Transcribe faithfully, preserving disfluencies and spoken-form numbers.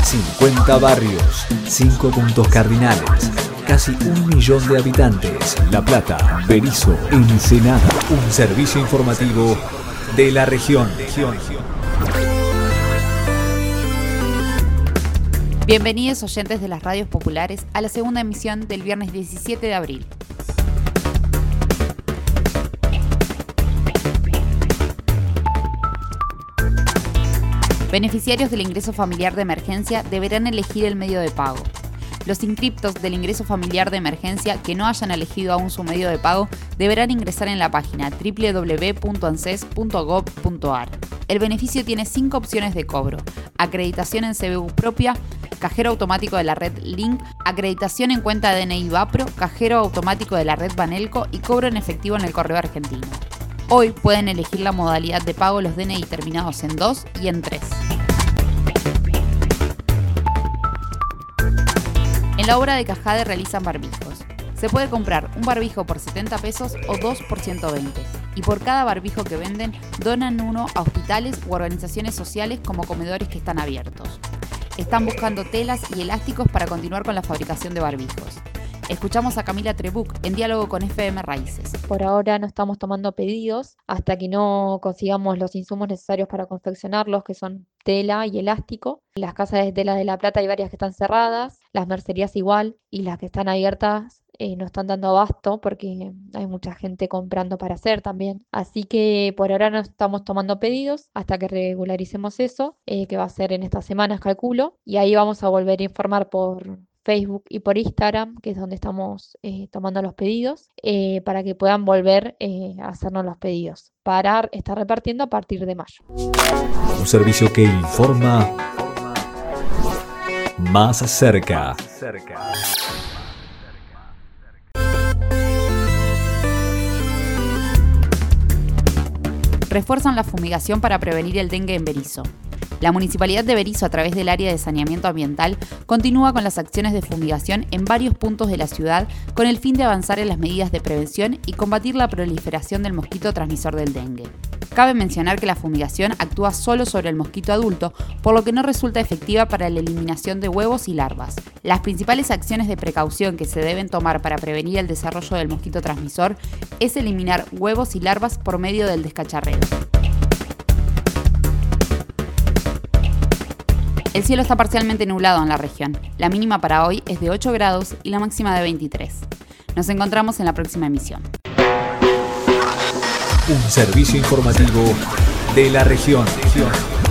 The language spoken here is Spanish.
cincuenta barrios, cinco puntos cardinales, casi un millón de habitantes. La Plata, Berisso, Ensenada. Un servicio informativo de la región. Bienvenidos oyentes de las radios populares a la segunda emisión del viernes diecisiete de abril. Beneficiarios del ingreso familiar de emergencia deberán elegir el medio de pago. Los inscriptos del ingreso familiar de emergencia que no hayan elegido aún su medio de pago deberán ingresar en la página doble u doble u doble u punto anses punto gob punto ar. El beneficio tiene cinco opciones de cobro: acreditación en C B U propia, cajero automático de la red Link, acreditación en cuenta de D N I Vapro, cajero automático de la red Banelco y cobro en efectivo en el correo argentino. Hoy pueden elegir la modalidad de pago los D N I terminados en dos y en tres. En la obra de Cajade realizan barbijos. Se puede comprar un barbijo por setenta pesos o dos por ciento veinte. Y por cada barbijo que venden, donan uno a hospitales u organizaciones sociales como comedores que están abiertos. Están buscando telas y elásticos para continuar con la fabricación de barbijos. Escuchamos a Camila Trebuch en diálogo con F M Raíces. Por ahora no estamos tomando pedidos hasta que no consigamos los insumos necesarios para confeccionarlos, que son tela y elástico. Las casas de tela de La Plata hay varias que están cerradas, las mercerías igual, y las que están abiertas eh, no están dando abasto porque hay mucha gente comprando para hacer también. Así que por ahora no estamos tomando pedidos hasta que regularicemos eso, eh, que va a ser en estas semanas, calculo, y ahí vamos a volver a informar por Facebook y por Instagram, que es donde estamos eh, tomando los pedidos, eh, para que puedan volver eh, a hacernos los pedidos, para estar repartiendo a partir de mayo. Un servicio que informa más cerca. Refuerzan la fumigación para prevenir el dengue en Berisso. La Municipalidad de Berisso, a través del área de saneamiento ambiental, continúa con las acciones de fumigación en varios puntos de la ciudad con el fin de avanzar en las medidas de prevención y combatir la proliferación del mosquito transmisor del dengue. Cabe mencionar que la fumigación actúa solo sobre el mosquito adulto, por lo que no resulta efectiva para la eliminación de huevos y larvas. Las principales acciones de precaución que se deben tomar para prevenir el desarrollo del mosquito transmisor es eliminar huevos y larvas por medio del descacharreo. El cielo está parcialmente nublado en la región. La mínima para hoy es de ocho grados y la máxima de veintitrés. Nos encontramos en la próxima emisión. Un servicio informativo de la región.